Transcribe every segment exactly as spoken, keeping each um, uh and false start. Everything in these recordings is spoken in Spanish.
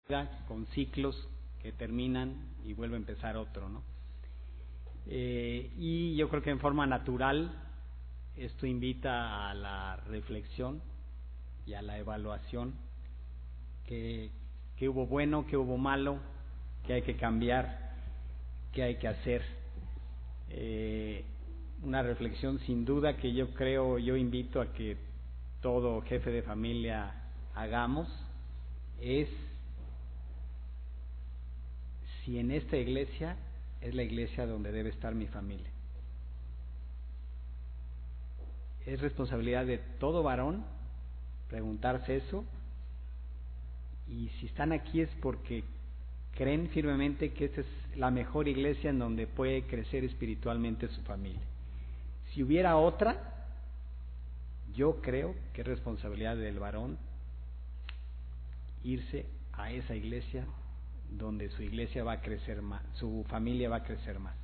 con ciclos que terminan y vuelve a empezar otro, ¿no? Eh, y yo creo que en forma natural esto invita a la reflexión y a la evaluación, que, que hubo bueno, que hubo malo, que hay que cambiar, que hay que hacer. Eh, una reflexión sin duda que yo creo, yo invito a que todo jefe de familia hagamos, es si en esta iglesia es la iglesia donde debe estar mi familia. Es responsabilidad de todo varón preguntarse eso, y si están aquí es porque creen firmemente que esta es la mejor iglesia en donde puede crecer espiritualmente su familia. Si hubiera otra, yo creo que es responsabilidad del varón irse a esa iglesia donde su iglesia va a crecer más, su familia va a crecer más.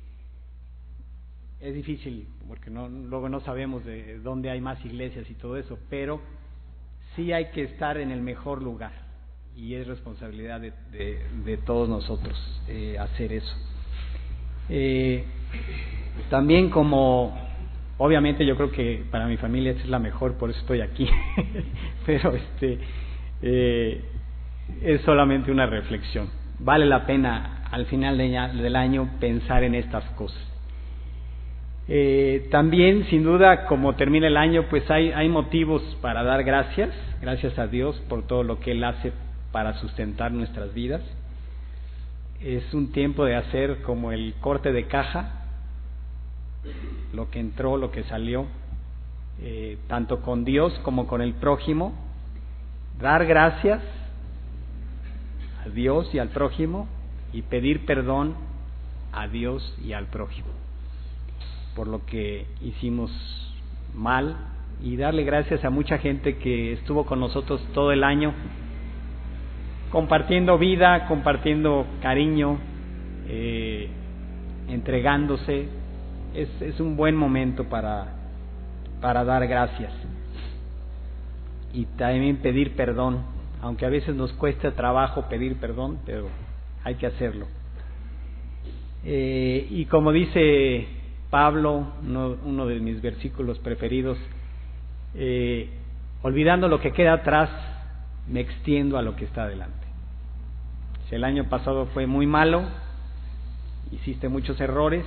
Es difícil porque no, luego no sabemos de dónde hay más iglesias y todo eso, pero sí hay que estar en el mejor lugar, y es responsabilidad de, de, de todos nosotros eh, hacer eso. Eh, también como, obviamente yo creo que para mi familia esta es la mejor, por eso estoy aquí, pero este eh, es solamente una reflexión. Vale la pena al final de, del año pensar en estas cosas. Eh, también, sin duda, como termina el año, pues hay, hay motivos para dar gracias, gracias a Dios por todo lo que Él hace para sustentar nuestras vidas. Es un tiempo de hacer como el corte de caja, lo que entró, lo que salió, eh, tanto con Dios como con el prójimo, dar gracias a Dios y al prójimo, y pedir perdón a Dios y al prójimo por lo que hicimos mal, y darle gracias a mucha gente que estuvo con nosotros todo el año, compartiendo vida, compartiendo cariño, eh, entregándose. Es, es un buen momento para, para dar gracias y también pedir perdón, aunque a veces nos cuesta trabajo pedir perdón, pero hay que hacerlo. Eh, y como dice Pablo, uno, uno de mis versículos preferidos, eh, olvidando lo que queda atrás, me extiendo a lo que está adelante. Si el año pasado fue muy malo, hiciste muchos errores,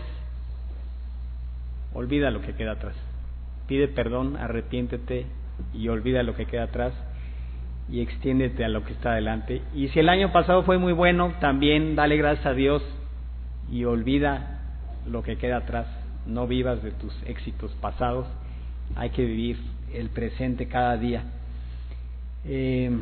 olvida lo que queda atrás, pide perdón, arrepiéntete y olvida lo que queda atrás y extiéndete a lo que está adelante. Y si el año pasado fue muy bueno, también dale gracias a Dios y olvida lo que queda atrás. No vivas de tus éxitos pasados, hay que vivir el presente cada día. Eh,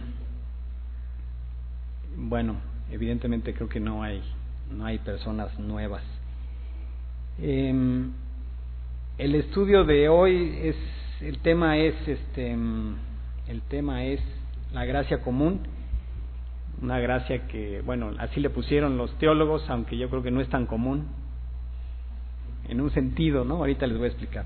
bueno, evidentemente creo que no hay no hay personas nuevas. Eh, el estudio de hoy es el tema es este el tema es la gracia común, una gracia que, bueno, así le pusieron los teólogos, aunque yo creo que no es tan común. En un sentido, ¿no? Ahorita les voy a explicar.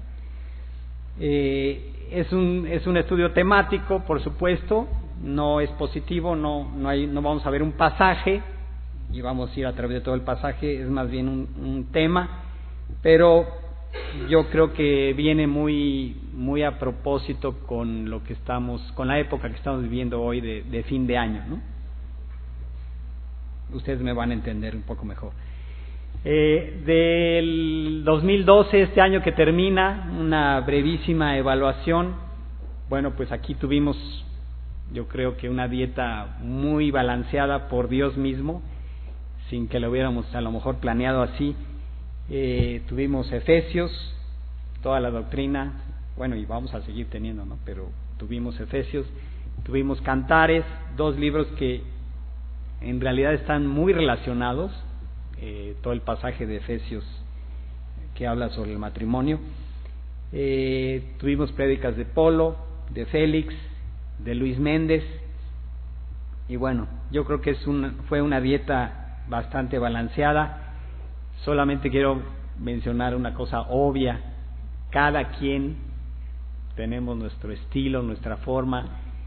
Eh, es un es un estudio temático, por supuesto, no es positivo, no no hay no vamos a ver un pasaje y vamos a ir a través de todo el pasaje, es más bien un, un tema, pero yo creo que viene muy muy a propósito con lo que estamos, con la época que estamos viviendo hoy de, de fin de año, ¿no? Ustedes me van a entender un poco mejor. Eh, del dos mil doce, este año que termina, una brevísima evaluación. Bueno, pues aquí tuvimos, yo creo que una dieta muy balanceada por Dios mismo, sin que lo hubiéramos a lo mejor planeado así. Eh, tuvimos Efesios, toda la doctrina, bueno, y vamos a seguir teniendo, ¿no? Pero tuvimos Efesios, tuvimos Cantares, dos libros que en realidad están muy relacionados. Eh, todo el pasaje de Efesios que habla sobre el matrimonio. Eh, tuvimos prédicas de Polo, de Félix, de Luis Méndez, y bueno, yo creo que es una, fue una dieta bastante balanceada. Solamente quiero mencionar una cosa obvia: cada quien tenemos nuestro estilo, nuestra forma,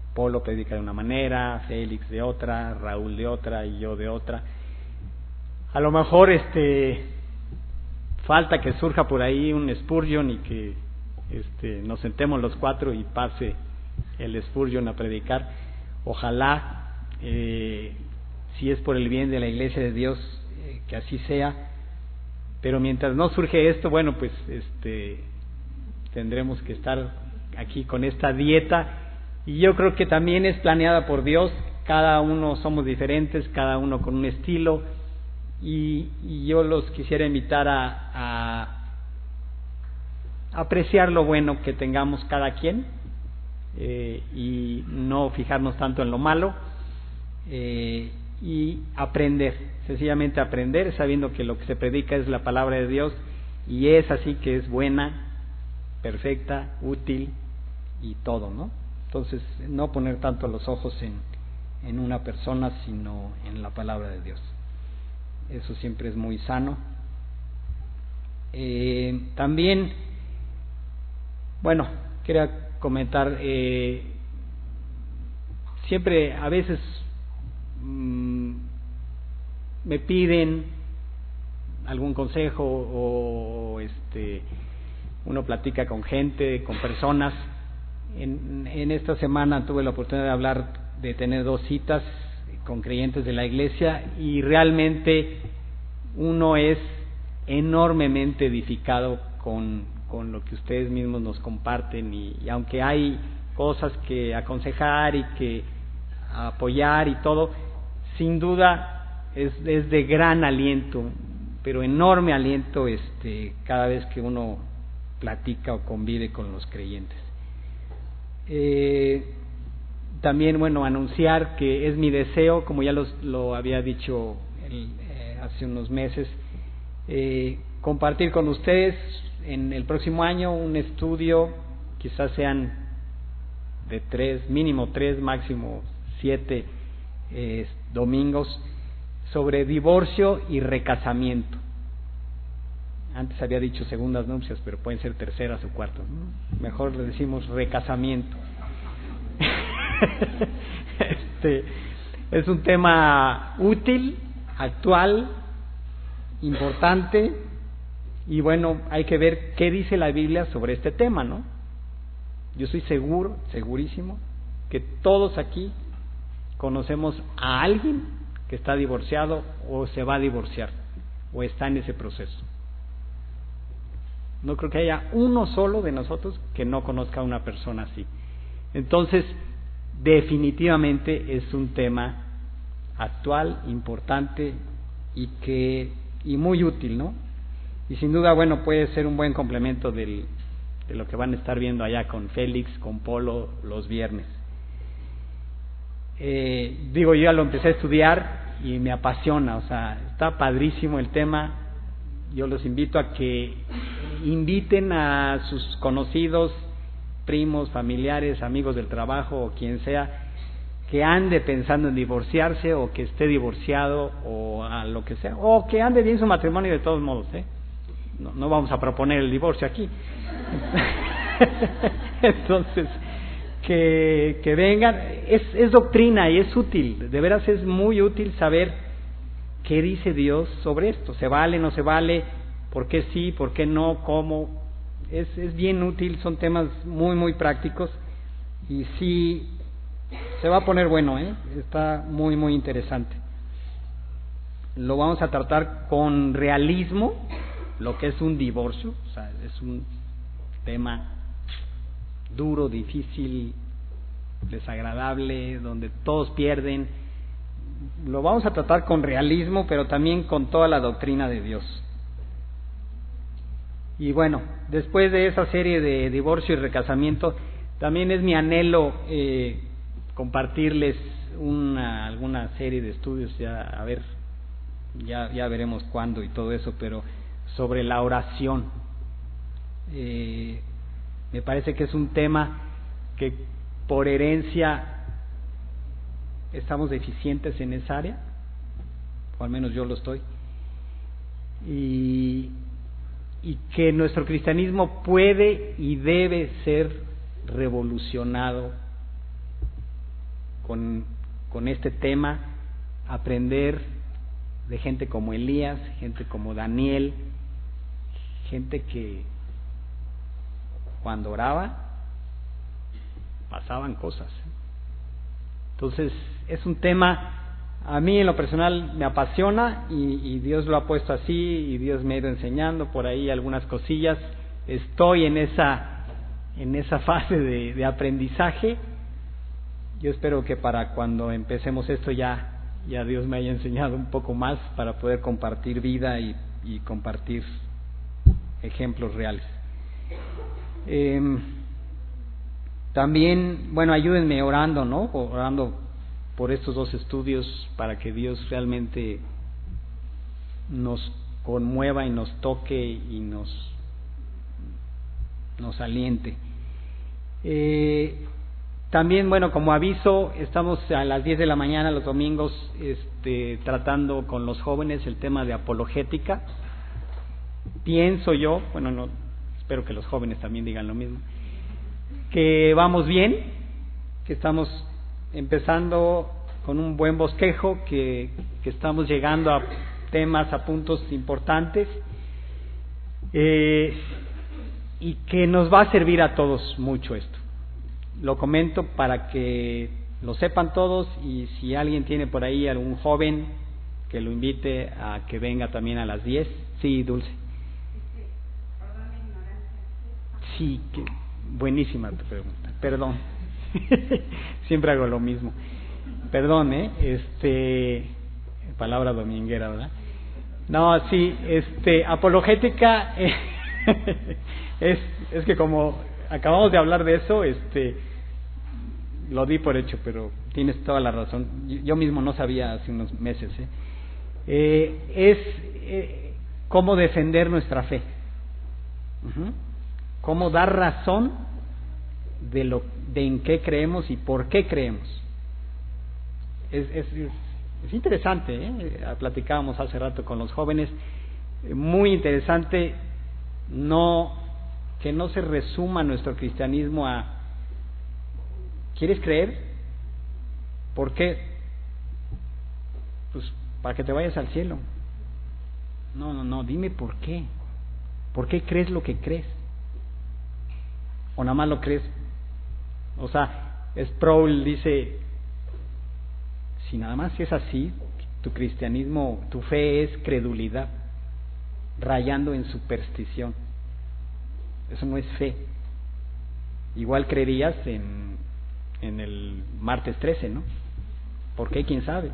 Polo predica de una manera, Félix de otra, Raúl de otra y yo de otra. A lo mejor este falta que surja por ahí un Spurgeon y que este nos sentemos los cuatro y pase el Spurgeon a predicar. Ojalá, eh, si es por el bien de la Iglesia de Dios, eh, que así sea. Pero mientras no surge esto, bueno, pues este tendremos que estar aquí con esta dieta, y yo creo que también es planeada por Dios. Cada uno somos diferentes, cada uno con un estilo, y, y yo los quisiera invitar a, a apreciar lo bueno que tengamos cada quien, eh, y no fijarnos tanto en lo malo, eh, y aprender, sencillamente aprender, sabiendo que lo que se predica es la palabra de Dios, y es así que es buena, perfecta, útil y todo, ¿no? Entonces, no poner tanto los ojos en, en una persona, sino en la palabra de Dios. Eso siempre es muy sano. Eh, también, bueno, quería comentar, eh, siempre, a veces mmm, me piden algún consejo, o este uno platica con gente, con personas. En, en esta semana tuve la oportunidad de hablar, de tener dos citas con creyentes de la iglesia, y realmente uno es enormemente edificado con, con lo que ustedes mismos nos comparten, y, y aunque hay cosas que aconsejar y que apoyar y todo, sin duda es, es de gran aliento, pero enorme aliento, este cada vez que uno platica o convive con los creyentes. Eh, también, bueno, anunciar que es mi deseo, como ya los, lo había dicho el, eh, hace unos meses, eh, compartir con ustedes en el próximo año un estudio, quizás sean de tres, mínimo tres, máximo siete eh, domingos, sobre divorcio y recasamiento. Antes había dicho segundas nupcias, pero pueden ser terceras o cuartas, ¿no? Mejor le decimos recasamiento. Este es un tema útil, actual, importante, y bueno, hay que ver qué dice la Biblia sobre este tema, ¿no? Yo estoy seguro, segurísimo, que todos aquí conocemos a alguien que está divorciado o se va a divorciar o está en ese proceso. No creo que haya uno solo de nosotros que no conozca a una persona así. Entonces, definitivamente es un tema actual, importante y que y muy útil, ¿no? Y sin duda, bueno, puede ser un buen complemento del, de lo que van a estar viendo allá con Félix, con Polo los viernes. Eh, digo, yo ya lo empecé a estudiar y me apasiona, o sea, está padrísimo el tema. Yo los invito a que inviten a sus conocidos, primos, familiares, amigos del trabajo o quien sea que ande pensando en divorciarse, o que esté divorciado, o a lo que sea, o que ande bien su matrimonio de todos modos, ¿eh? No, no vamos a proponer el divorcio aquí. Entonces, que, que vengan, es, es doctrina y es útil, de veras es muy útil saber qué dice Dios sobre esto, se vale, no se vale, por qué sí, por qué no, cómo, es, es bien útil, son temas muy muy prácticos, y sí, se va a poner bueno, ¿eh? Está muy muy interesante. Lo vamos a tratar con realismo, lo que es un divorcio, o sea, es un tema duro, difícil, desagradable, donde todos pierden. Lo vamos a tratar con realismo, pero también con toda la doctrina de Dios. Y bueno, después de esa serie de divorcio y recasamiento, también es mi anhelo eh, compartirles una alguna serie de estudios, ya a ver, ya ya veremos cuándo y todo eso, pero sobre la oración. Eh, me parece que es un tema que por herencia estamos deficientes en esa área, o al menos yo lo estoy, y, y que nuestro cristianismo puede y debe ser revolucionado con, con este tema, aprender de gente como Elías, gente como Daniel, gente que cuando oraba pasaban cosas. Entonces es un tema, a mí en lo personal me apasiona y, y Dios lo ha puesto así y Dios me ha ido enseñando por ahí algunas cosillas. Estoy en esa en esa fase de, de aprendizaje. Yo espero que para cuando empecemos esto ya ya Dios me haya enseñado un poco más para poder compartir vida y, y compartir ejemplos reales. Eh, también, bueno, ayúdenme orando, ¿no? Orando por estos dos estudios para que Dios realmente nos conmueva y nos toque y nos nos aliente. Eh, también, bueno, como aviso, estamos a las diez de la mañana los domingos este, tratando con los jóvenes el tema de apologética. Pienso yo, bueno, no, espero que los jóvenes también digan lo mismo, que vamos bien, que estamos empezando con un buen bosquejo, que, que estamos llegando a temas, a puntos importantes, eh, y que nos va a servir a todos mucho esto. Lo comento para que lo sepan todos, y si alguien tiene por ahí algún joven, que lo invite a que venga también a las diez. Sí, Dulce. Sí, que, buenísima tu pregunta. Perdón. Siempre hago lo mismo. Perdón, ¿eh? Este, palabra dominguera, ¿verdad? No, sí, este, apologética eh, es, es que como acabamos de hablar de eso, este, lo di por hecho, pero tienes toda la razón. Yo mismo no sabía hace unos meses, ¿eh? Eh, es eh, cómo defender nuestra fe, uh-huh. Cómo dar razón de lo, de en qué creemos y por qué creemos. Es, es, es, es interesante, ¿eh? Platicábamos hace rato con los jóvenes, muy interesante, no que no se resuma nuestro cristianismo a ¿quieres creer? ¿Por qué? Pues para que te vayas al cielo. No, no, no, dime por qué. ¿Por qué crees lo que crees? ¿O nada más lo crees? O sea, Sproul dice, si nada más es así, tu cristianismo, tu fe es credulidad, rayando en superstición. Eso no es fe. Igual creerías en, en el martes trece, ¿no? ¿Por qué? ¿Quién sabe?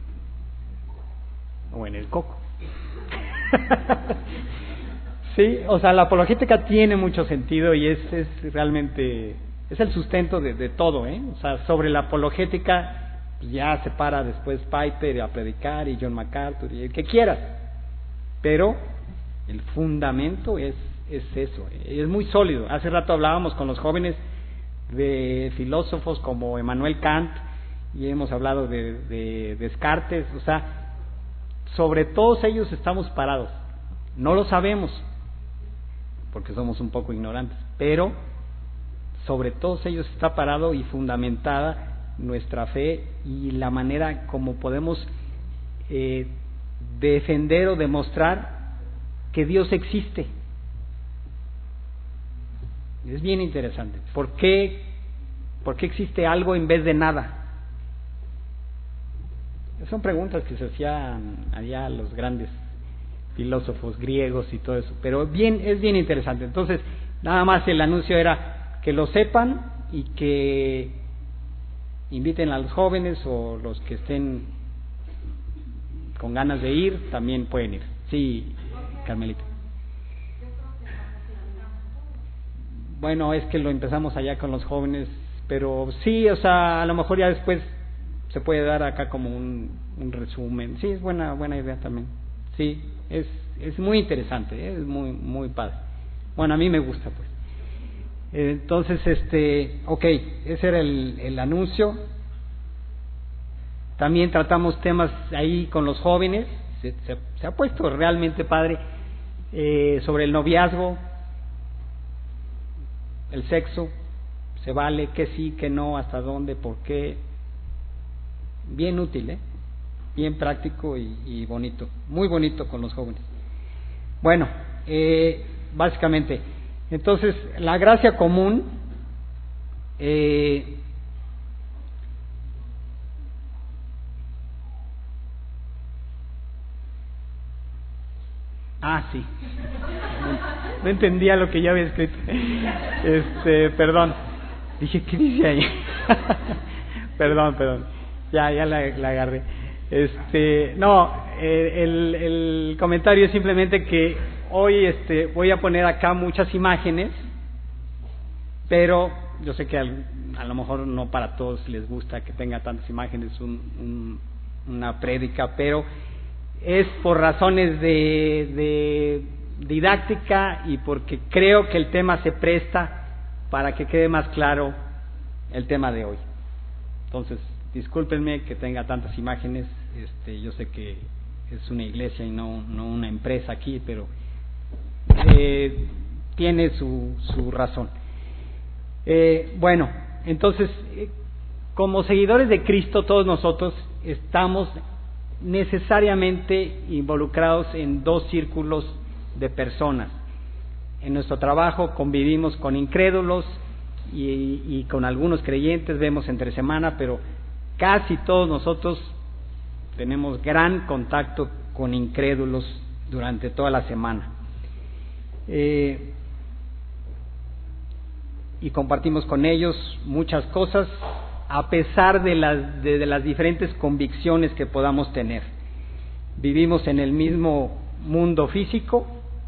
O en el coco. Sí, o sea, la apologética tiene mucho sentido y es, es realmente, es el sustento de, de todo, ¿eh? O sea, sobre la apologética pues ya se para después Piper a predicar y John MacArthur y el que quieras, pero el fundamento es, es eso, es muy sólido. Hace rato hablábamos con los jóvenes de filósofos como Emmanuel Kant y hemos hablado de, de Descartes, o sea, sobre todos ellos estamos parados. No lo sabemos porque somos un poco ignorantes, pero sobre todos ellos está parado y fundamentada nuestra fe y la manera como podemos eh, defender o demostrar que Dios existe. Es bien interesante. ¿Por qué, por qué existe algo en vez de nada? Son preguntas que se hacían allá los grandes filósofos griegos y todo eso, pero bien, es bien interesante. Entonces, nada más el anuncio era que lo sepan y que inviten a los jóvenes o los que estén con ganas de ir, también pueden ir. Sí, Carmelita. Bueno, es que lo empezamos allá con los jóvenes, pero sí, o sea, a lo mejor ya después se puede dar acá como un, un resumen. Sí, es buena buena idea también. Sí, es es muy interesante, ¿eh? Es muy muy padre. Bueno, a mí me gusta, pues. Entonces, este, okay, ese era el, el anuncio. También tratamos temas ahí con los jóvenes. Se, se, se ha puesto realmente padre eh, sobre el noviazgo, el sexo, se vale, qué sí, qué no, hasta dónde, por qué. bien útil, ¿eh? Bien práctico y, y bonito, muy bonito con los jóvenes. Bueno, eh, básicamente, entonces la gracia común eh, ah sí no entendía lo que ya había escrito, este perdón, dije ¿qué dice ahí? perdón perdón ya ya la, la agarré. Este, no, eh, el, el comentario es simplemente que hoy este, voy a poner acá muchas imágenes, pero yo sé que al, a lo mejor no para todos les gusta que tenga tantas imágenes un, un, una prédica, pero es por razones de, de didáctica y porque creo que el tema se presta para que quede más claro el tema de hoy. Entonces, discúlpenme que tenga tantas imágenes, este, yo sé que es una iglesia y no, no una empresa aquí, pero eh, tiene su, su razón. Eh, bueno, entonces, eh, como seguidores de Cristo, todos nosotros estamos necesariamente involucrados en dos círculos de personas. En nuestro trabajo convivimos con incrédulos y, y con algunos creyentes, vemos entre semana, pero casi todos nosotros tenemos gran contacto con incrédulos durante toda la semana. Eh, y compartimos con ellos muchas cosas, a pesar de las, de, de las diferentes convicciones que podamos tener. Vivimos en el mismo mundo físico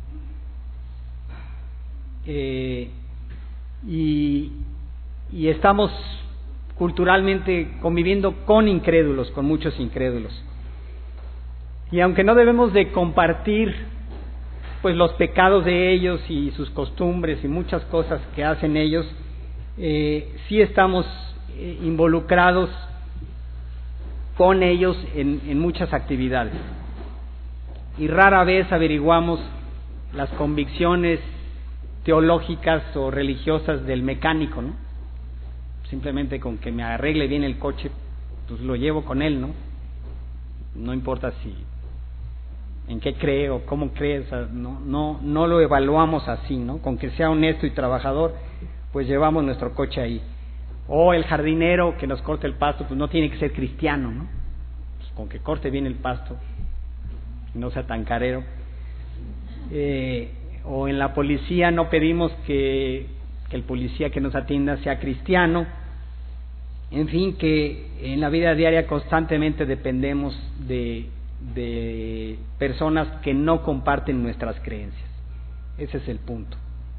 eh, y, y estamos culturalmente conviviendo con incrédulos, con muchos incrédulos. Y aunque no debemos de compartir pues los pecados de ellos y sus costumbres y muchas cosas que hacen ellos, eh, sí estamos eh, involucrados con ellos en, en muchas actividades. Y rara vez averiguamos las convicciones teológicas o religiosas del mecánico, ¿no? Simplemente con que me arregle bien el coche, pues lo llevo con él, ¿no? No importa si en qué cree o cómo cree, o sea, no, no, no lo evaluamos así, ¿no? Con que sea honesto y trabajador, pues llevamos nuestro coche ahí. O el jardinero que nos corte el pasto, pues no tiene que ser cristiano, ¿no? Pues con que corte bien el pasto, no sea tan carero. Eh, o en la policía no pedimos que, que el policía que nos atienda sea cristiano. En fin, que en la vida diaria constantemente dependemos de, de personas que no comparten nuestras creencias. Ese es el punto.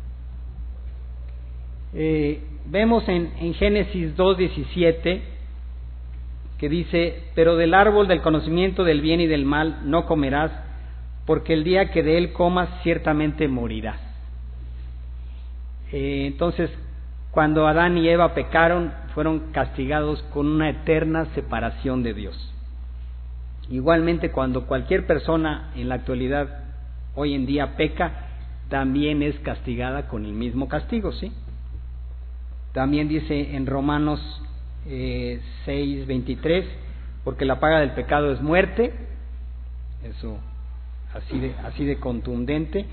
Eh, vemos en, en Génesis dos diecisiete que dice: pero del árbol del conocimiento del bien y del mal no comerás, porque el día que de él comas ciertamente morirás. Eh, entonces, cuando Adán y Eva pecaron, fueron castigados con una eterna separación de Dios. Igualmente, cuando cualquier persona en la actualidad, hoy en día, peca, también es castigada con el mismo castigo, ¿sí? También dice en Romanos eh, seis veintitrés, porque la paga del pecado es muerte. Eso así de, así de contundente.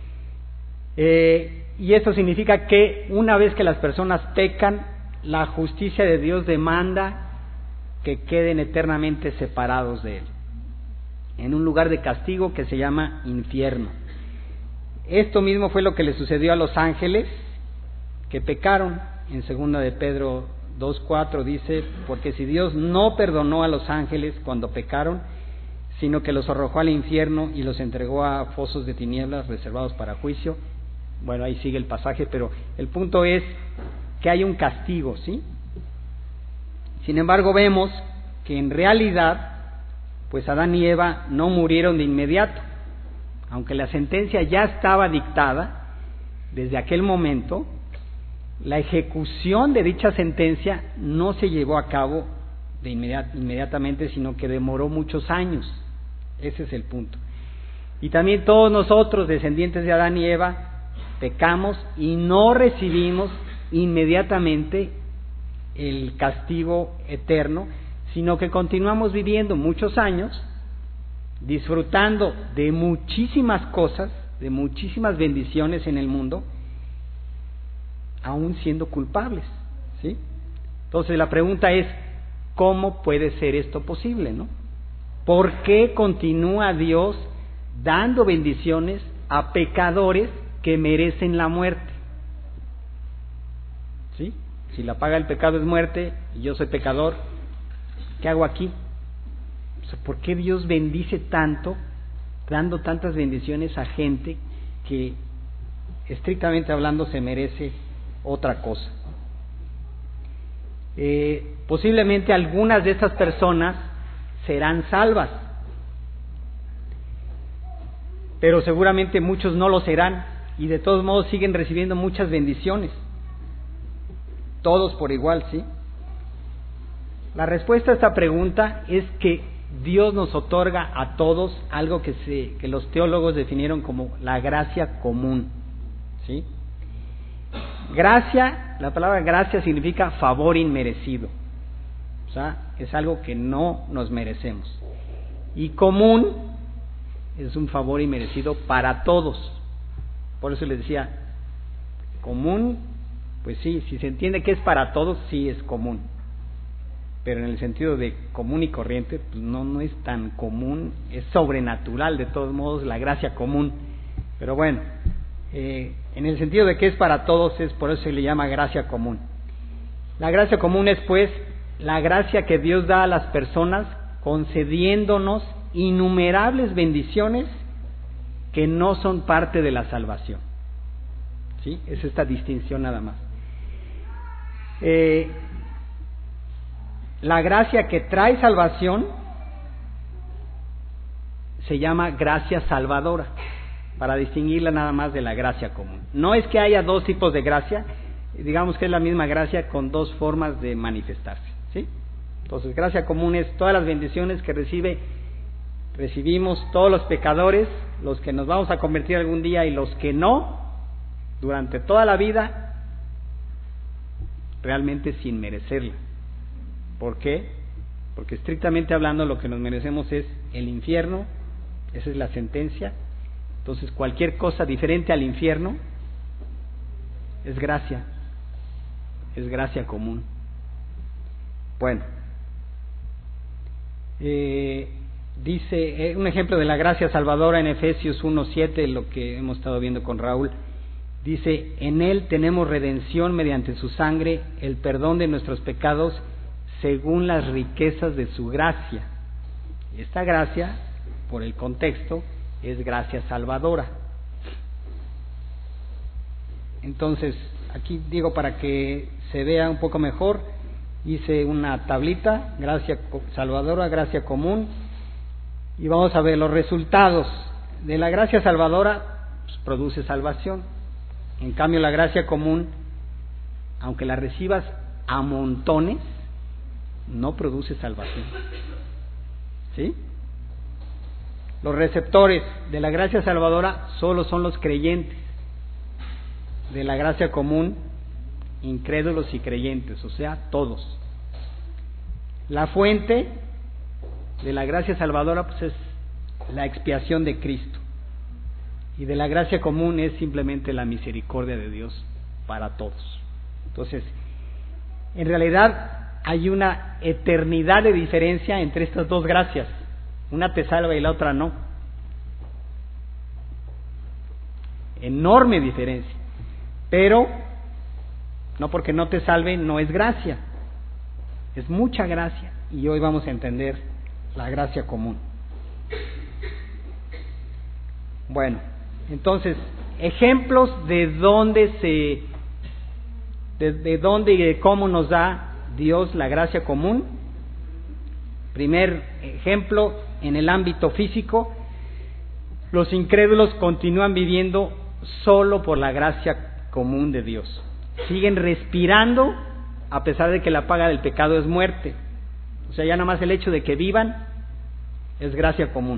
Eh, y esto significa que una vez que las personas pecan, la justicia de Dios demanda que queden eternamente separados de Él, en un lugar de castigo que se llama infierno. Esto mismo fue lo que le sucedió a los ángeles que pecaron. En segunda de Pedro dos cuatro dice: porque si Dios no perdonó a los ángeles cuando pecaron, sino que los arrojó al infierno y los entregó a fosos de tinieblas reservados para juicio. Bueno, ahí sigue el pasaje, pero el punto es que hay un castigo, ¿sí? Sin embargo, vemos que en realidad, pues Adán y Eva no murieron de inmediato. Aunque la sentencia ya estaba dictada, desde aquel momento, la ejecución de dicha sentencia no se llevó a cabo de inmediat- inmediatamente, sino que demoró muchos años. Ese es el punto. Y también todos nosotros, descendientes de Adán y Eva, pecamos y no recibimos inmediatamente el castigo eterno, sino que continuamos viviendo muchos años, disfrutando de muchísimas cosas, de muchísimas bendiciones en el mundo, aún siendo culpables, ¿sí? Entonces la pregunta es, ¿cómo puede ser esto posible, no? ¿Por qué continúa Dios dando bendiciones a pecadores que merecen la muerte? ¿Sí? Si la paga del pecado es muerte y yo soy pecador, ¿qué hago aquí? O sea, ¿por qué Dios bendice tanto, dando tantas bendiciones a gente que, estrictamente hablando, se merece otra cosa? Eh, posiblemente algunas de estas personas serán salvas, pero seguramente muchos no lo serán y de todos modos siguen recibiendo muchas bendiciones, todos por igual, ¿sí? La respuesta a esta pregunta es que Dios nos otorga a todos algo que, se, que los teólogos definieron como la gracia común, ¿sí? Gracia, la palabra gracia significa favor inmerecido, o sea, es algo que no nos merecemos. Y común es un favor inmerecido para todos. Por eso les decía, común, pues sí, si se entiende que es para todos, sí es común. Pero en el sentido de común y corriente, pues no, no es tan común, es sobrenatural de todos modos la gracia común. Pero bueno, eh, en el sentido de que es para todos, es por eso se le llama gracia común. La gracia común es pues la gracia que Dios da a las personas concediéndonos innumerables bendiciones que no son parte de la salvación, ¿sí? Es esta distinción nada más. Eh, la gracia que trae salvación se llama gracia salvadora, para distinguirla nada más de la gracia común. No es que haya dos tipos de gracia, digamos que es la misma gracia con dos formas de manifestarse, ¿sí? Entonces, gracia común es todas las bendiciones que recibe, recibimos todos los pecadores, los que nos vamos a convertir algún día y los que no, durante toda la vida, realmente sin merecerla. ¿Por qué? Porque estrictamente hablando lo que nos merecemos es el infierno, esa es la sentencia. Entonces cualquier cosa diferente al infierno es gracia, es gracia común. Bueno, eh, dice eh, un ejemplo de la gracia salvadora en Efesios uno siete, lo que hemos estado viendo con Raúl. Dice, en Él tenemos redención mediante su sangre, el perdón de nuestros pecados según las riquezas de su gracia. Esta gracia, por el contexto, es gracia salvadora. Entonces, aquí digo para que se vea un poco mejor, hice una tablita, gracia salvadora, gracia común, y vamos a ver los resultados. De la gracia salvadora, pues, produce salvación. En cambio, la gracia común, aunque la recibas a montones, no produce salvación, ¿sí? Los receptores de la gracia salvadora solo son los creyentes. De la gracia común, incrédulos y creyentes, o sea, todos. La fuente de la gracia salvadora pues es la expiación de Cristo. Y de la gracia común es simplemente la misericordia de Dios para todos. Entonces, en realidad hay una eternidad de diferencia entre estas dos gracias. Una te salva y la otra no. Enorme diferencia. Pero, no porque no te salve, no es gracia. Es mucha gracia. Y hoy vamos a entender la gracia común. Bueno, entonces, ejemplos de dónde se, de, de dónde y de cómo nos da Dios la gracia común. Primer ejemplo, en el ámbito físico, los incrédulos continúan viviendo solo por la gracia común de Dios. Siguen respirando a pesar de que la paga del pecado es muerte. O sea, ya nada más el hecho de que vivan es gracia común.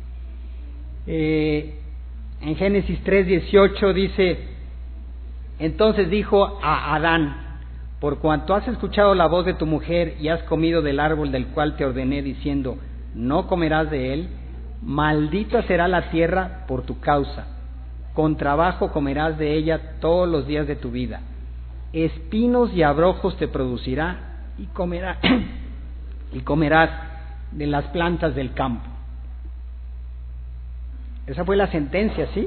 Eh, en Génesis tres dieciocho dice, entonces dijo a Adán, por cuanto has escuchado la voz de tu mujer y has comido del árbol del cual te ordené diciendo, no comerás de él, maldita será la tierra por tu causa, con trabajo comerás de ella todos los días de tu vida, espinos y abrojos te producirá y comerás, y comerás de las plantas del campo. Esa fue la sentencia, ¿sí?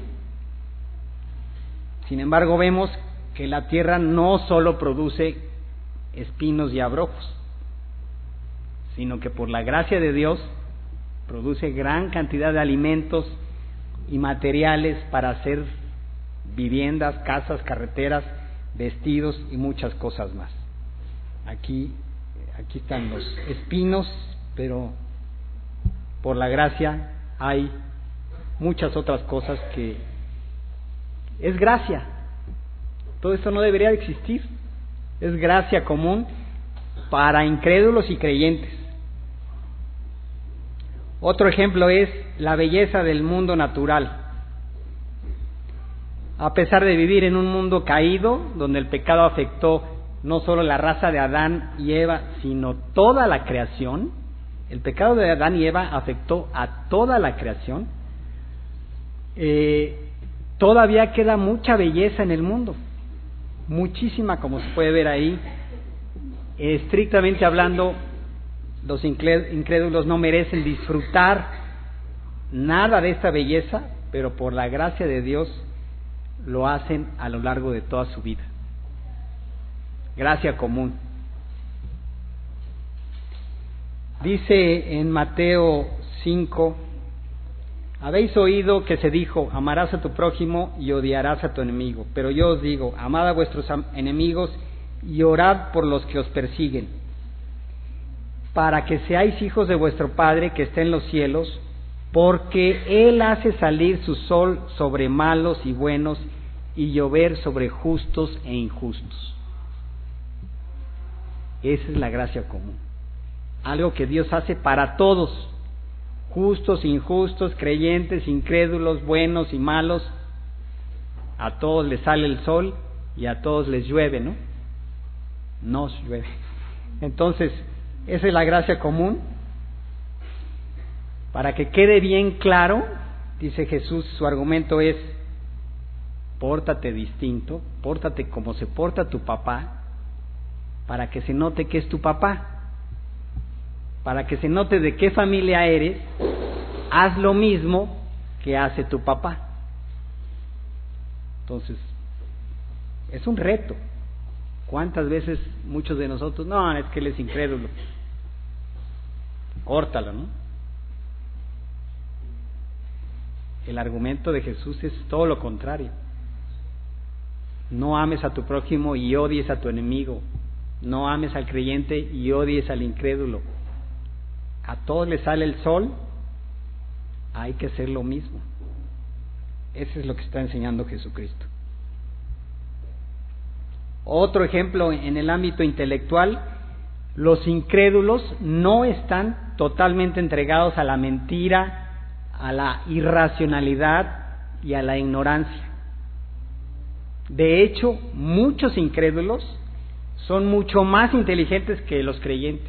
Sin embargo, vemos que la tierra no solo produce espinos y abrojos, sino que por la gracia de Dios produce gran cantidad de alimentos y materiales para hacer viviendas, casas, carreteras, vestidos y muchas cosas más. Aquí, aquí están los espinos, pero por la gracia hay muchas otras cosas que es gracia. Todo esto no debería de existir. Es gracia común para incrédulos y creyentes. Otro ejemplo es la belleza del mundo natural. A pesar de vivir en un mundo caído, donde el pecado afectó no solo la raza de Adán y Eva, sino toda la creación, el pecado de Adán y Eva afectó a toda la creación, eh, todavía queda mucha belleza en el mundo. Muchísima, como se puede ver ahí. Estrictamente hablando, los incrédulos no merecen disfrutar nada de esta belleza, pero por la gracia de Dios lo hacen a lo largo de toda su vida. Gracia común. Dice en Mateo cinco, habéis oído que se dijo, amarás a tu prójimo y odiarás a tu enemigo. Pero yo os digo, amad a vuestros enemigos y orad por los que os persiguen, para que seáis hijos de vuestro Padre que está en los cielos, porque Él hace salir su sol sobre malos y buenos y llover sobre justos e injustos. Esa es la gracia común. Algo que Dios hace para todos. Justos, injustos, creyentes, incrédulos, buenos y malos, a todos les sale el sol y a todos les llueve, ¿no? Nos llueve. Entonces, esa es la gracia común. Para que quede bien claro, dice Jesús, su argumento es, pórtate distinto, pórtate como se porta tu papá, para que se note que es tu papá. Para que se note de qué familia eres, haz lo mismo que hace tu papá. Entonces, es un reto. ¿Cuántas veces muchos de nosotros, no, es que él es incrédulo? Córtalo, ¿no? El argumento de Jesús es todo lo contrario. No ames a tu prójimo y odies a tu enemigo. No ames al creyente y odies al incrédulo. A todos les sale el sol, hay que hacer lo mismo. Eso es lo que está enseñando Jesucristo. Otro ejemplo en el ámbito intelectual, los incrédulos no están totalmente entregados a la mentira, a la irracionalidad y a la ignorancia. De hecho, muchos incrédulos son mucho más inteligentes que los creyentes.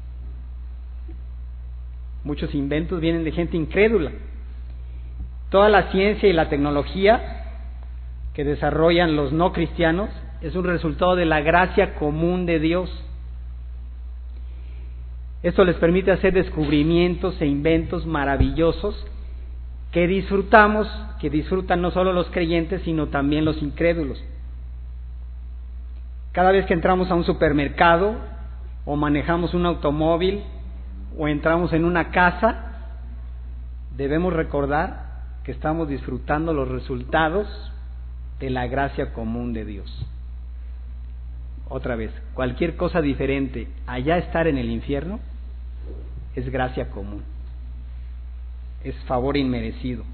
Muchos inventos vienen de gente incrédula. Toda la ciencia y la tecnología que desarrollan los no cristianos es un resultado de la gracia común de Dios. Esto les permite hacer descubrimientos e inventos maravillosos que disfrutamos, que disfrutan no solo los creyentes, sino también los incrédulos. Cada vez que entramos a un supermercado o manejamos un automóvil o entramos en una casa, debemos recordar que estamos disfrutando los resultados de la gracia común de Dios. Otra vez, cualquier cosa diferente allá estar en el infierno es gracia común, es favor inmerecido.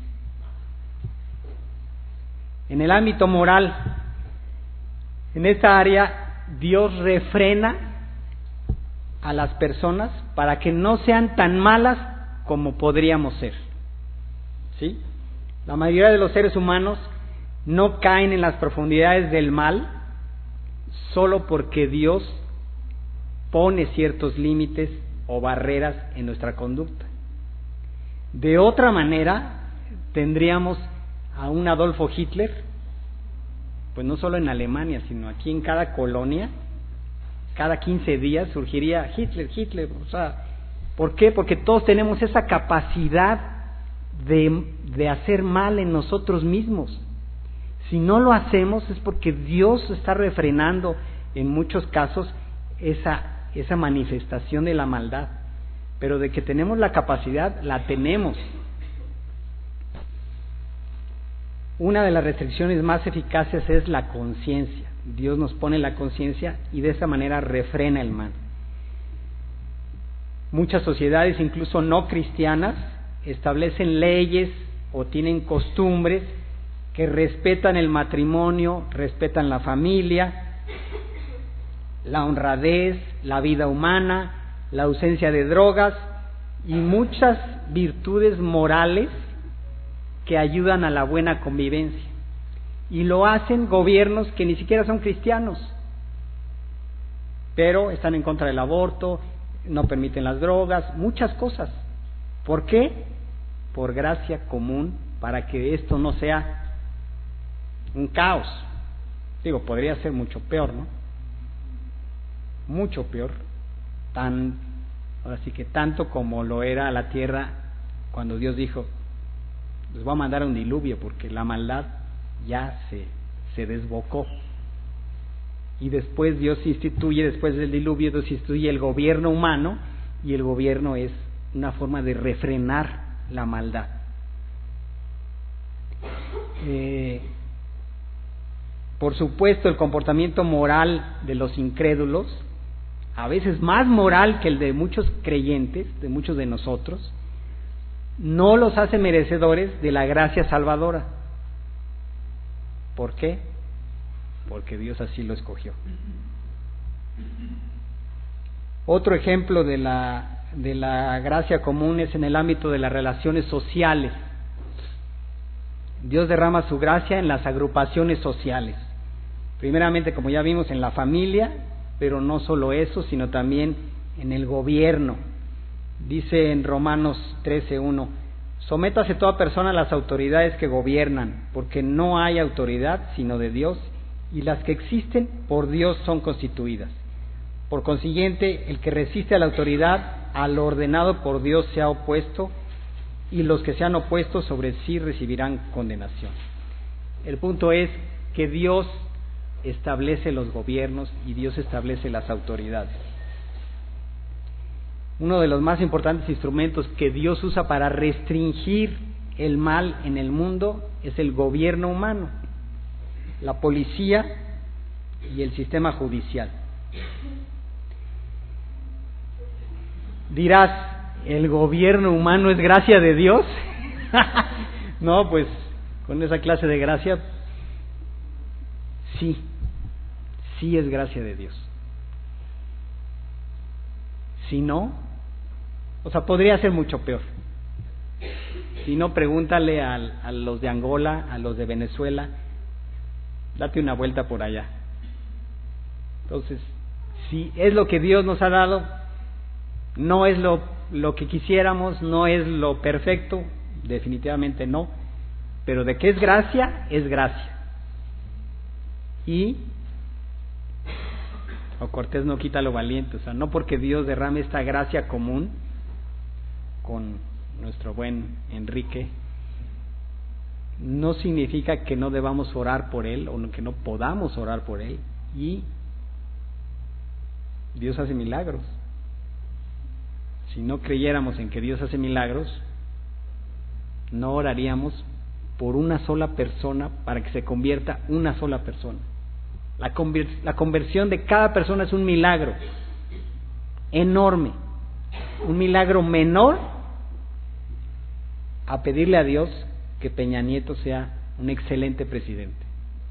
En el ámbito moral, en esta área, Dios refrena a las personas para que no sean tan malas como podríamos ser. ¿Sí? La mayoría de los seres humanos no caen en las profundidades del mal, solo porque Dios pone ciertos límites o barreras en nuestra conducta. De otra manera, tendríamos a un Adolfo Hitler, pues no solo en Alemania, sino aquí en cada colonia, cada quince días surgiría Hitler, Hitler, o sea, ¿por qué? Porque todos tenemos esa capacidad de, de hacer mal en nosotros mismos. Si no lo hacemos es porque Dios está refrenando en muchos casos esa, esa manifestación de la maldad, pero de que tenemos la capacidad, la tenemos. Una de las restricciones más eficaces es la conciencia. Dios nos pone la conciencia y de esa manera refrena el mal. Muchas sociedades, incluso no cristianas, establecen leyes o tienen costumbres que respetan el matrimonio, respetan la familia, la honradez, la vida humana, la ausencia de drogas y muchas virtudes morales que ayudan a la buena convivencia. Y lo hacen gobiernos que ni siquiera son cristianos, pero están en contra del aborto, no permiten las drogas, muchas cosas. ¿Por qué? Por gracia común, para que esto no sea un caos. Digo, podría ser mucho peor, ¿no? Mucho peor, tan, ahora sí que tanto como lo era la tierra cuando Dios dijo: les voy a mandar un diluvio porque la maldad ya se, se desbocó. Y después Dios instituye, después del diluvio, Dios instituye el gobierno humano, y el gobierno es una forma de refrenar la maldad. Eh, por supuesto, el comportamiento moral de los incrédulos, a veces más moral que el de muchos creyentes, de muchos de nosotros, no los hace merecedores de la gracia salvadora. ¿Por qué? Porque Dios así lo escogió. Otro ejemplo de la, de la gracia común es en el ámbito de las relaciones sociales. Dios derrama su gracia en las agrupaciones sociales. Primeramente, como ya vimos, en la familia, pero no solo eso, sino también en el gobierno. Dice en Romanos trece uno: sométase toda persona a las autoridades que gobiernan, porque no hay autoridad sino de Dios, y las que existen por Dios son constituidas. Por consiguiente, el que resiste a la autoridad, a lo ordenado por Dios, se ha opuesto, y los que se han opuesto sobre sí recibirán condenación. El punto es que Dios establece los gobiernos y Dios establece las autoridades. Uno de los más importantes instrumentos que Dios usa para restringir el mal en el mundo es el gobierno humano, la policía y el sistema judicial. Dirás, ¿el gobierno humano es gracia de Dios? No, pues con esa clase de gracia, sí, sí es gracia de Dios. Si no, o sea, podría ser mucho peor. Si no, pregúntale a, a los de Angola, a los de Venezuela, date una vuelta por allá. Entonces, si es lo que Dios nos ha dado, no es lo, lo que quisiéramos, no es lo perfecto, definitivamente no, pero de que es gracia, es gracia. Y o Cortés no quita lo valiente, o sea, no porque Dios derrame esta gracia común con nuestro buen Enrique, no significa que no debamos orar por él o que no podamos orar por él, y Dios hace milagros. Si no creyéramos en que Dios hace milagros, no oraríamos por una sola persona para que se convierta una sola persona. La, conver- la conversión de cada persona es un milagro enorme, un milagro menor a pedirle a Dios que Peña Nieto sea un excelente presidente.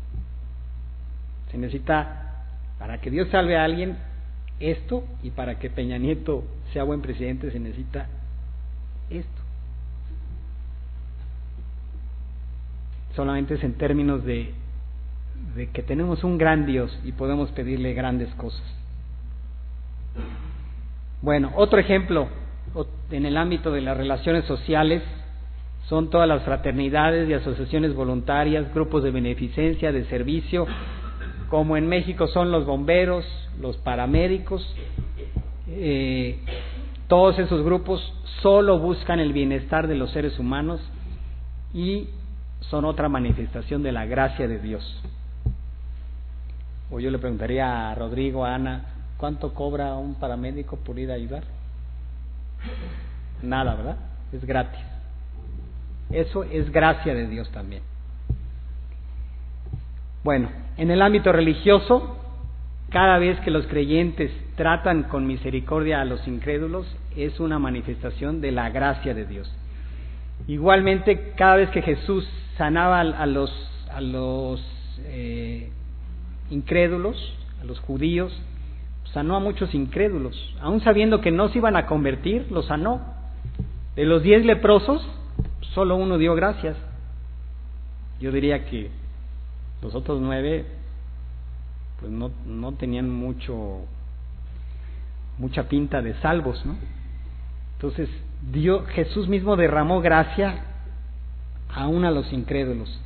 Se necesita, para que Dios salve a alguien, esto, y para que Peña Nieto sea buen presidente se necesita esto. Solamente es en términos de de que tenemos un gran Dios y podemos pedirle grandes cosas. Bueno, otro ejemplo en el ámbito de las relaciones sociales son todas las fraternidades y asociaciones voluntarias, grupos de beneficencia, de servicio, como en México son los bomberos, los paramédicos. Eh, todos esos grupos solo buscan el bienestar de los seres humanos y son otra manifestación de la gracia de Dios. O yo le preguntaría a Rodrigo, a Ana, ¿cuánto cobra un paramédico por ir a ayudar? Nada, ¿verdad? Es gratis. Eso es gracia de Dios también. Bueno, en el ámbito religioso, cada vez que los creyentes tratan con misericordia a los incrédulos, es una manifestación de la gracia de Dios. Igualmente, cada vez que Jesús sanaba a los, a los eh, incrédulos, a los judíos, sanó a muchos incrédulos, aún sabiendo que no se iban a convertir, los sanó. De los diez leprosos, solo uno dio gracias. Yo diría que los otros nueve, pues no, no tenían mucho, mucha pinta de salvos, ¿no? Entonces, Dios, Jesús mismo derramó gracia aún a los incrédulos.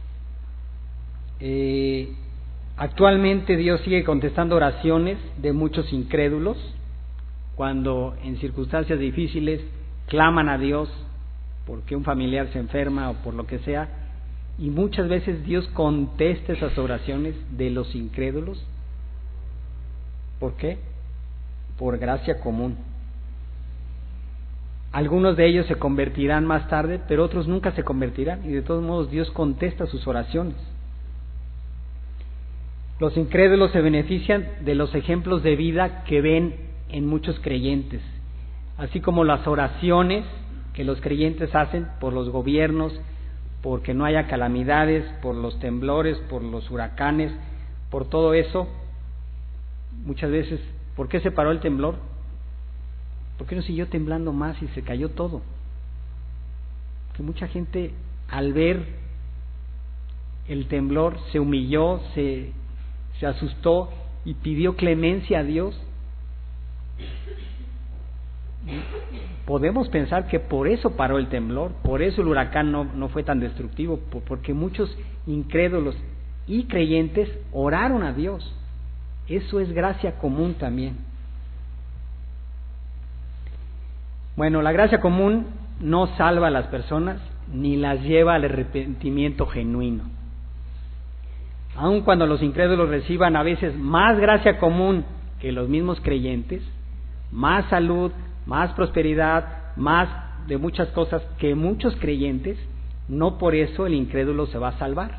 Eh, actualmente Dios sigue contestando oraciones de muchos incrédulos cuando en circunstancias difíciles claman a Dios porque un familiar se enferma o por lo que sea, y muchas veces Dios contesta esas oraciones de los incrédulos. ¿Por qué? Por gracia común. Algunos de ellos se convertirán más tarde, pero otros nunca se convertirán, y de todos modos Dios contesta sus oraciones. Los incrédulos se benefician de los ejemplos de vida que ven en muchos creyentes, así como las oraciones que los creyentes hacen por los gobiernos, porque no haya calamidades, por los temblores, por los huracanes, por todo eso. Muchas veces, ¿por qué se paró el temblor? ¿Por qué no siguió temblando más y se cayó todo? Que mucha gente al ver el temblor se humilló, se, se asustó y pidió clemencia a Dios. Podemos pensar que por eso paró el temblor, por eso el huracán no, no fue tan destructivo, porque muchos incrédulos y creyentes oraron a Dios. Eso es gracia común también. Bueno, la gracia común no salva a las personas ni las lleva al arrepentimiento genuino. Aun cuando los incrédulos reciban a veces más gracia común que los mismos creyentes, más salud, más prosperidad, más de muchas cosas que muchos creyentes, no por eso el incrédulo se va a salvar.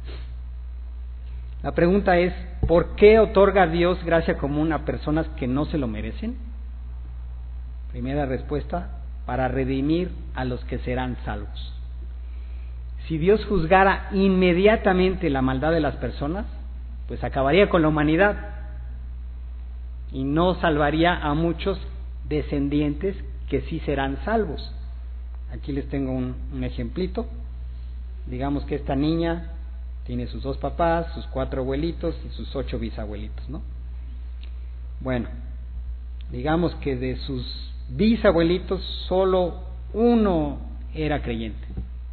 La pregunta es, ¿por qué otorga Dios gracia común a personas que no se lo merecen? Primera respuesta, para redimir a los que serán salvos. Si Dios juzgara inmediatamente la maldad de las personas, pues acabaría con la humanidad y no salvaría a muchos descendientes que sí serán salvos. Aquí les tengo un, un ejemplito. Digamos que esta niña tiene sus dos papás, sus cuatro abuelitos y sus ocho bisabuelitos, ¿no? Bueno, digamos que de sus bisabuelitos solo uno era creyente.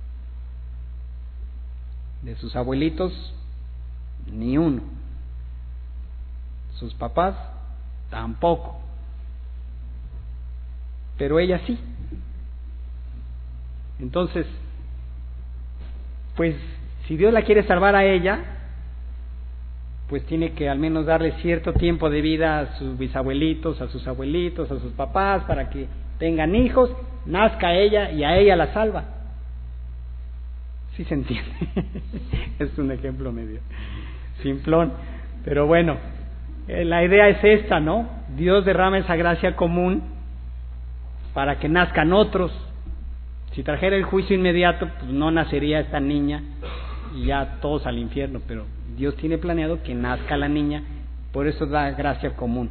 De sus abuelitos ni uno. Sus papás tampoco. Pero ella sí. Entonces, pues si Dios la quiere salvar a ella, pues tiene que al menos darle cierto tiempo de vida a sus bisabuelitos, a sus abuelitos, a sus papás, para que tengan hijos, nazca ella y a ella la salva. ¿Sí se entiende? Es un ejemplo medio simplón, pero bueno, eh, la idea es esta, ¿no? Dios derrama esa gracia común para que nazcan otros. Si trajera el juicio inmediato, pues no nacería esta niña y ya todos al infierno, pero Dios tiene planeado que nazca la niña, por eso da gracia común.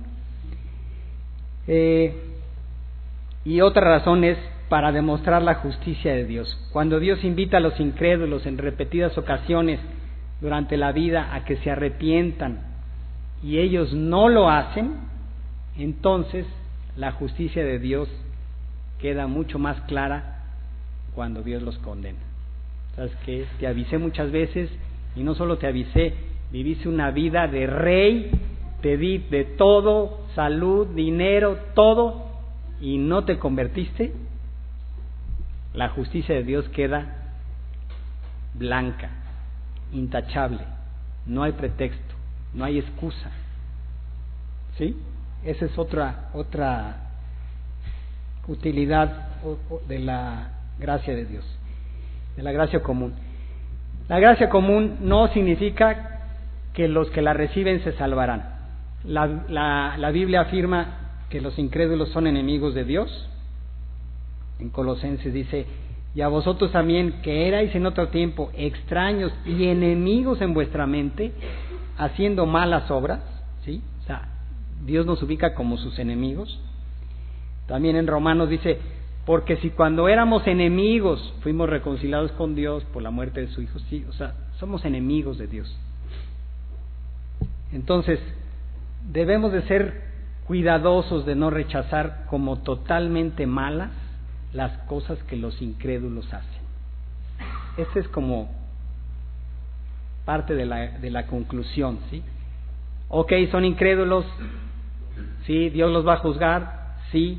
Eh, y otra razón es para demostrar la justicia de Dios. Cuando Dios invita a los incrédulos en repetidas ocasiones durante la vida a que se arrepientan y ellos no lo hacen, entonces la justicia de Dios queda mucho más clara cuando Dios los condena. ¿Sabes qué? Te avisé muchas veces y no solo te avisé, viviste una vida de rey, te di de todo, salud, dinero, todo, y no te convertiste. La justicia de Dios queda blanca, intachable, no hay pretexto, no hay excusa. ¿Sí? Esa es otra otra utilidad de la gracia de Dios, de la gracia común. La gracia común no significa que los que la reciben se salvarán. La, la, la Biblia afirma que los incrédulos son enemigos de Dios. En Colosenses dice: y a vosotros también, que erais en otro tiempo extraños y enemigos en vuestra mente, haciendo malas obras. ¿Sí? O sea, Dios nos ubica como sus enemigos. También en Romanos dice: porque si cuando éramos enemigos fuimos reconciliados con Dios por la muerte de su Hijo. Sí, o sea, somos enemigos de Dios. Entonces, debemos de ser cuidadosos de no rechazar como totalmente malas las cosas que los incrédulos hacen. Esta es como parte de la, de la conclusión, ¿sí? Ok, son incrédulos, sí, Dios los va a juzgar, sí,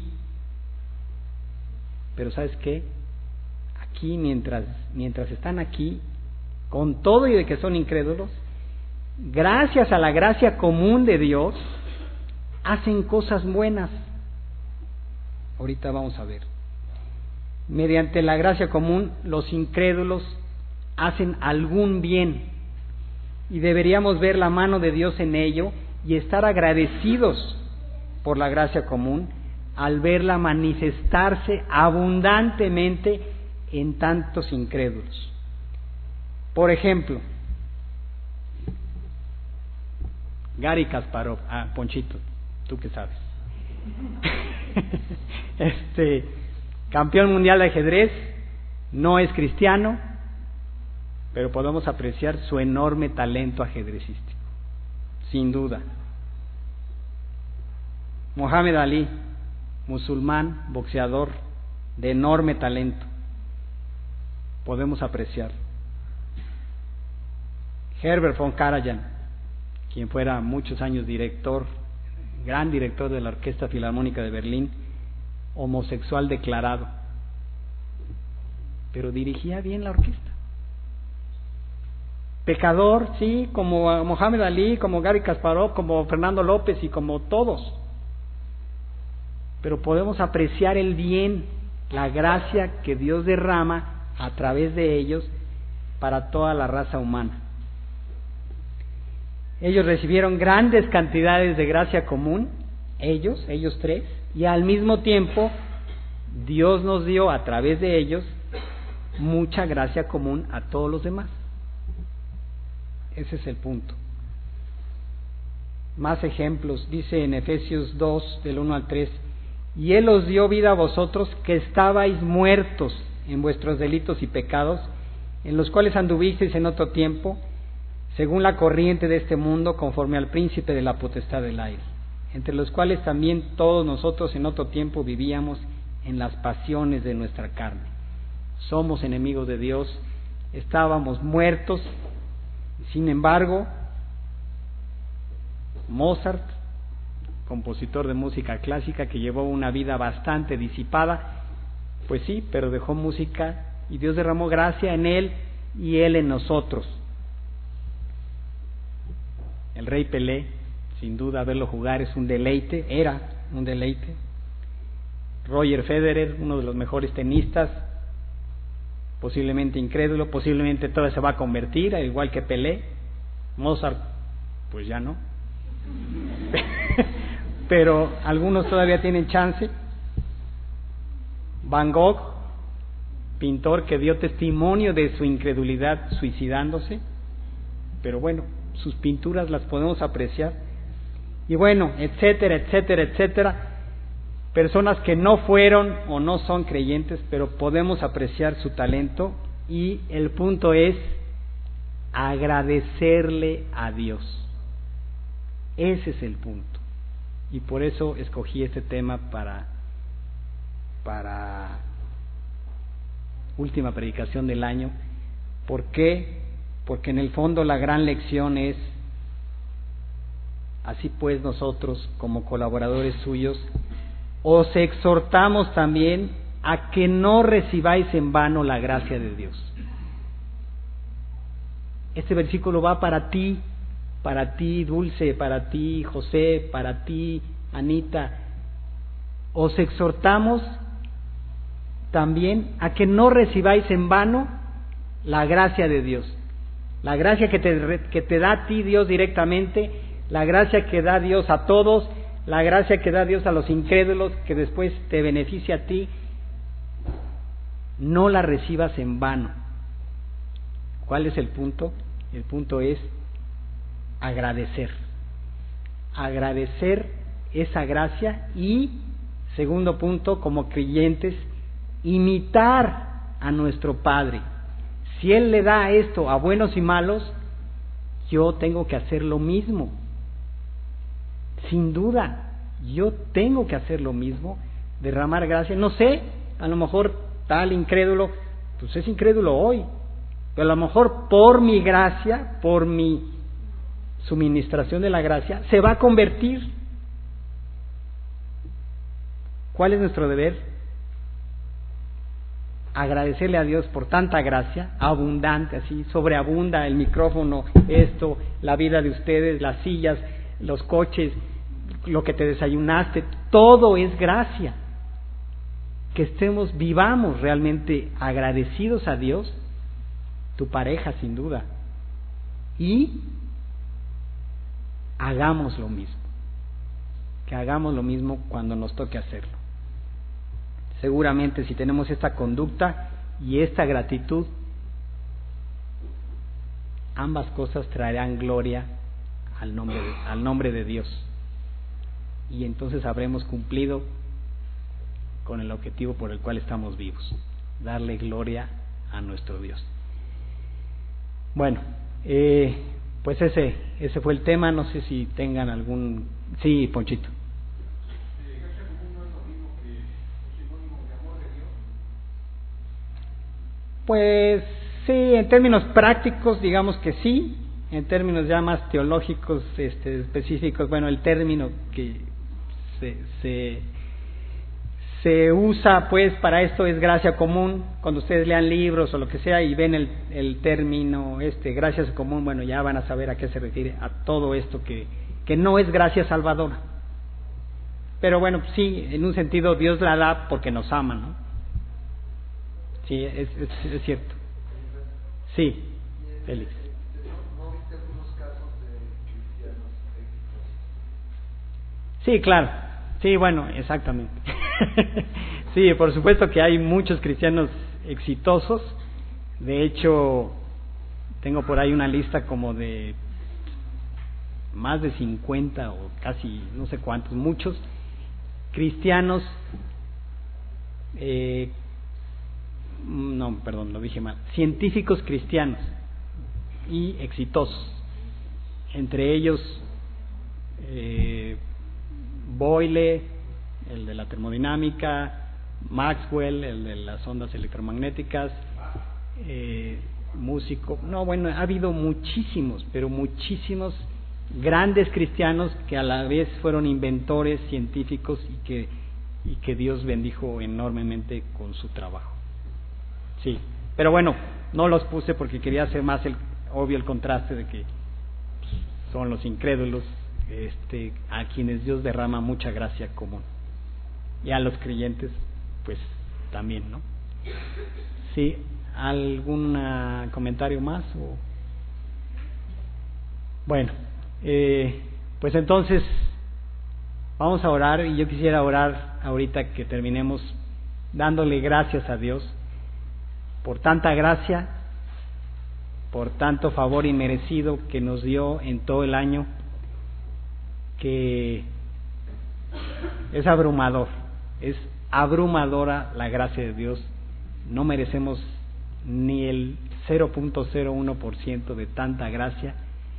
pero ¿sabes qué? Aquí, mientras, mientras están aquí, con todo y de que son incrédulos, gracias a la gracia común de Dios, hacen cosas buenas. Ahorita vamos a ver. Mediante la gracia común, los incrédulos hacen algún bien y deberíamos ver la mano de Dios en ello y estar agradecidos por la gracia común al verla manifestarse abundantemente en tantos incrédulos. Por ejemplo, Gary Kasparov, ah, Ponchito, tú que sabes, este campeón mundial de ajedrez, no es cristiano, pero podemos apreciar su enorme talento ajedrecístico, sin duda. Mohamed Ali, musulmán, boxeador, de enorme talento, podemos apreciar. Herbert von Karajan, quien fuera muchos años director, gran director de la Orquesta Filarmónica de Berlín, homosexual declarado, pero dirigía bien la orquesta. Pecador, sí, como Mohamed Ali, como Gary Kasparov, como Fernando López y como todos, pero podemos apreciar el bien, la gracia que Dios derrama a través de ellos para toda la raza humana. Ellos recibieron grandes cantidades de gracia común, ellos, ellos tres, y al mismo tiempo Dios nos dio a través de ellos mucha gracia común a todos los demás. Ese es el punto. Más ejemplos, dice en Efesios dos, del uno al tres: y Él os dio vida a vosotros que estabais muertos en vuestros delitos y pecados, en los cuales anduvisteis en otro tiempo, según la corriente de este mundo, conforme al príncipe de la potestad del aire, entre los cuales también todos nosotros en otro tiempo vivíamos en las pasiones de nuestra carne. Somos enemigos de Dios, estábamos muertos. Sin embargo, Mozart, compositor de música clásica que llevó una vida bastante disipada, pues sí, pero dejó música y Dios derramó gracia en él y él en nosotros. El Rey Pelé, sin duda verlo jugar es un deleite, era un deleite. Roger Federer, uno de los mejores tenistas, posiblemente incrédulo, posiblemente todavía se va a convertir, al igual que Pelé. Mozart, pues ya no. Pero algunos todavía tienen chance. Van Gogh, pintor que dio testimonio de su incredulidad suicidándose, pero bueno, sus pinturas las podemos apreciar. Y bueno, etcétera, etcétera, etcétera. Personas que no fueron o no son creyentes, pero podemos apreciar su talento. Y el punto es agradecerle a Dios. Ese es el punto. Y por eso escogí este tema para, para última predicación del año. ¿Por qué? Porque en el fondo la gran lección es: así pues nosotros, como colaboradores suyos, os exhortamos también a que no recibáis en vano la gracia de Dios. Este versículo va para ti, para ti Dulce, para ti José, para ti Anita. Os exhortamos también a que no recibáis en vano la gracia de Dios. La gracia que te, que te da a ti Dios directamente, la gracia que da Dios a todos, la gracia que da Dios a los incrédulos, que después te beneficia a ti, no la recibas en vano. ¿Cuál es el punto? El punto es agradecer. Agradecer esa gracia y, segundo punto, como creyentes, imitar a nuestro Padre. Si Él le da esto a buenos y malos, yo tengo que hacer lo mismo. Sin duda, yo tengo que hacer lo mismo, derramar gracia. No sé, a lo mejor tal incrédulo, pues es incrédulo hoy, pero a lo mejor por mi gracia, por mi suministración de la gracia, se va a convertir. ¿Cuál es nuestro deber? Agradecerle a Dios por tanta gracia, abundante, así, sobreabunda el micrófono, esto, la vida de ustedes, las sillas, los coches, lo que te desayunaste, todo es gracia. Que estemos, vivamos realmente agradecidos a Dios, tu pareja sin duda, y hagamos lo mismo, que hagamos lo mismo cuando nos toque hacerlo. Seguramente si tenemos esta conducta y esta gratitud, ambas cosas traerán gloria al nombre de, al nombre de Dios, y entonces habremos cumplido con el objetivo por el cual estamos vivos, darle gloria a nuestro Dios. Bueno, eh, pues ese ese fue el tema. No sé si tengan algún... Sí, Ponchito. Pues sí, en términos prácticos digamos que sí, en términos ya más teológicos, este, específicos, bueno, el término que se, se, se usa pues para esto es gracia común. Cuando ustedes lean libros o lo que sea y ven el, el término este, gracia común, bueno, ya van a saber a qué se refiere, a todo esto que, que no es gracia salvadora. Pero bueno, sí, en un sentido Dios la da porque nos ama, ¿no? Sí, es, es, es cierto. Sí, Félix. ¿No viste algunos casos de cristianos exitosos? Sí, claro. Sí, bueno, exactamente. Sí, por supuesto que hay muchos cristianos exitosos. De hecho, tengo por ahí una lista como de más de cincuenta o casi no sé cuántos, muchos cristianos eh, no, perdón, lo dije mal, científicos cristianos y exitosos, entre ellos eh, Boyle, el de la termodinámica, Maxwell, el de las ondas electromagnéticas, eh, músico, no, bueno, ha habido muchísimos, pero muchísimos grandes cristianos que a la vez fueron inventores científicos y que, y que Dios bendijo enormemente con su trabajo. Sí, pero bueno, no los puse porque quería hacer más el obvio el contraste de que son los incrédulos, este, a quienes Dios derrama mucha gracia común, y a los creyentes pues también, ¿no? Sí, ¿algún comentario más? O... Bueno, eh, pues entonces vamos a orar, y yo quisiera orar ahorita que terminemos dándole gracias a Dios por tanta gracia, por tanto favor inmerecido que nos dio en todo el año, que es abrumador, es abrumadora la gracia de Dios. No merecemos ni el cero punto cero uno por ciento de tanta gracia.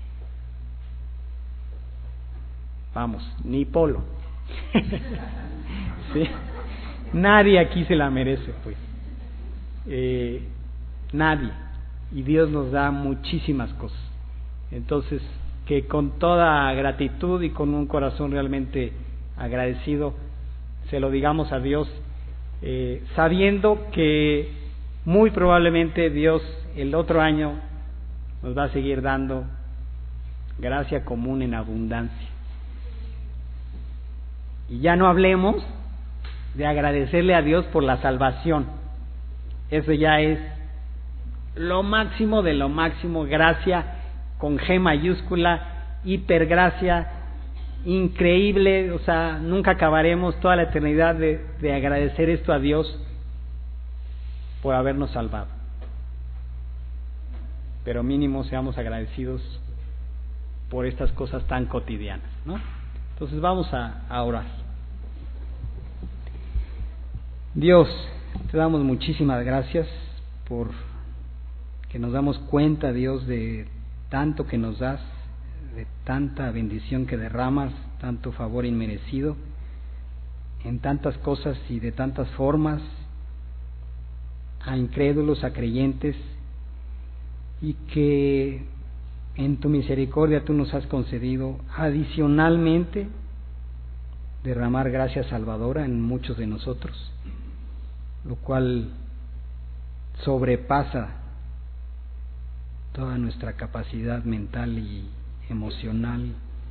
Vamos, ni Polo. ¿Sí? Nadie aquí se la merece, pues. Eh, nadie. Y Dios nos da muchísimas cosas. Entonces, que con toda gratitud y con un corazón realmente agradecido, se lo digamos a Dios, eh, sabiendo que muy probablemente Dios el otro año nos va a seguir dando gracia común en abundancia. Y ya no hablemos de agradecerle a Dios por la salvación. Eso ya es lo máximo de lo máximo, gracia con G mayúscula, hipergracia, increíble, o sea, nunca acabaremos toda la eternidad de, de agradecer esto a Dios por habernos salvado. Pero mínimo seamos agradecidos por estas cosas tan cotidianas, ¿no? Entonces vamos a, a orar. Dios, te damos muchísimas gracias por que nos damos cuenta, Dios, de tanto que nos das, de tanta bendición que derramas, tanto favor inmerecido, en tantas cosas y de tantas formas, a incrédulos, a creyentes, y que en tu misericordia tú nos has concedido adicionalmente derramar gracia salvadora en muchos de nosotros, lo cual sobrepasa toda nuestra capacidad mental y emocional,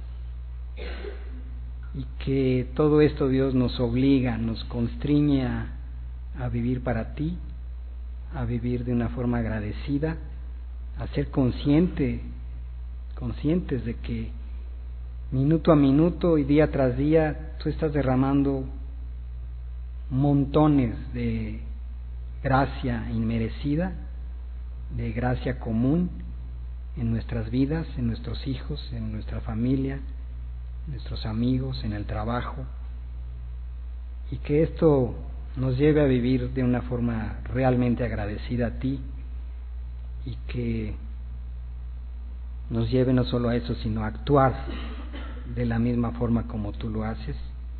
y que todo esto, Dios, nos obliga, nos constriñe a, a vivir para ti, a vivir de una forma agradecida, a ser consciente, conscientes de que minuto a minuto y día tras día tú estás derramando montones de gracia inmerecida, de gracia común en nuestras vidas, en nuestros hijos, en nuestra familia, en nuestros amigos, en el trabajo, y que esto nos lleve a vivir de una forma realmente agradecida a ti, y que nos lleve no solo a eso, sino a actuar de la misma forma como tú lo haces,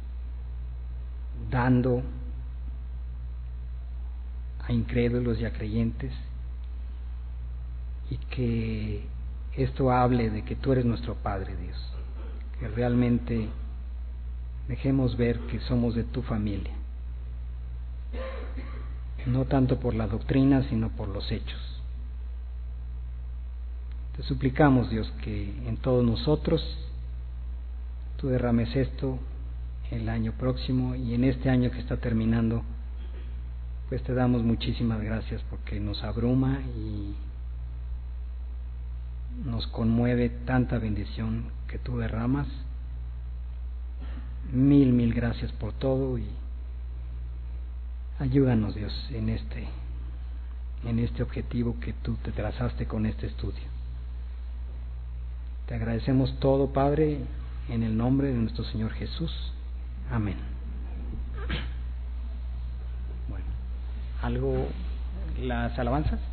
dando a incrédulos y a creyentes, y que esto hable de que tú eres nuestro Padre, Dios, que realmente dejemos ver que somos de tu familia, no tanto por la doctrina, sino por los hechos. Te suplicamos, Dios, que en todos nosotros tú derrames esto el año próximo, y en este año que está terminando, pues te damos muchísimas gracias porque nos abruma y nos conmueve tanta bendición que tú derramas. Mil, mil gracias por todo, y ayúdanos, Dios, en este, en este objetivo que tú te trazaste con este estudio. Te agradecemos todo, Padre, en el nombre de nuestro Señor Jesús. Amén. Bueno, ¿algo, las alabanzas?